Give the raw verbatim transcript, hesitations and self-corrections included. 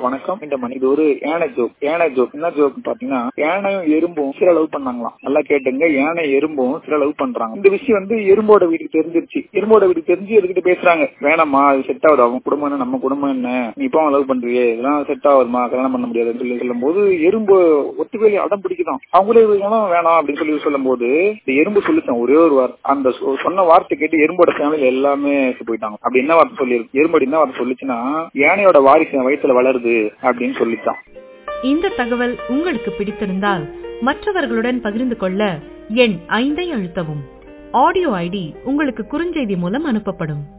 வணக்கம். இந்த மணி இது ஒரு யானை ஜோக். யானை ஜோக் என்ன ஜோக் பாத்தீங்கன்னா, யானையும் எறும்பும் சில லவ் பண்ணாங்களாம். நல்லா கேட்டுங்க, யானை எறும்பும் சில லவ் பண்றாங்க. இந்த விஷயம் வந்து எறும்போட வீட்டுக்கு தெரிஞ்சிருச்சு. எறும்போட வீட்டுக்கு தெரிஞ்சு எடுத்துட்டு பேசுறாங்க, வேணாமா அது செட் ஆகுது, அவன் குடும்பம் என்ன நம்ம குடும்பம் என்ன, நீ இப்போ லவ் பண்றியே இதெல்லாம் செட் ஆகுதுமா, கல்யாணம் பண்ண முடியாதுன்னு சொல்லி சொல்லும் போது எறும்பு ஒத்துவேலி அடம் பிடிக்குதான். அவங்களே வேணாம் அப்படின்னு சொல்லி சொல்லும் போது இந்த எறும்பு சொல்லிச்சான் ஒரே ஒரு வார்த்தை. அந்த சொன்ன வார்த்தை கேட்டு எறும்போட ஃபேமிலி எல்லாமே போயிட்டாங்க. அப்படி என்ன வார்த்தை சொல்லி எறும்பு என்ன வார்த்தை சொல்லிச்சுன்னா, யானையோட வாரிசு வயிற்றுல வளருது அப்படின்னு சொல்லிச்சான். இந்த தகவல் உங்களுக்கு பிடித்திருந்தால் மற்றவர்களுடன் பகிர்ந்து கொள்ள எண் ஐந்தை அழுத்தவும். ஆடியோ ஐடி உங்களுக்கு குறுஞ்செய்தி மூலம் அனுப்பப்படும்.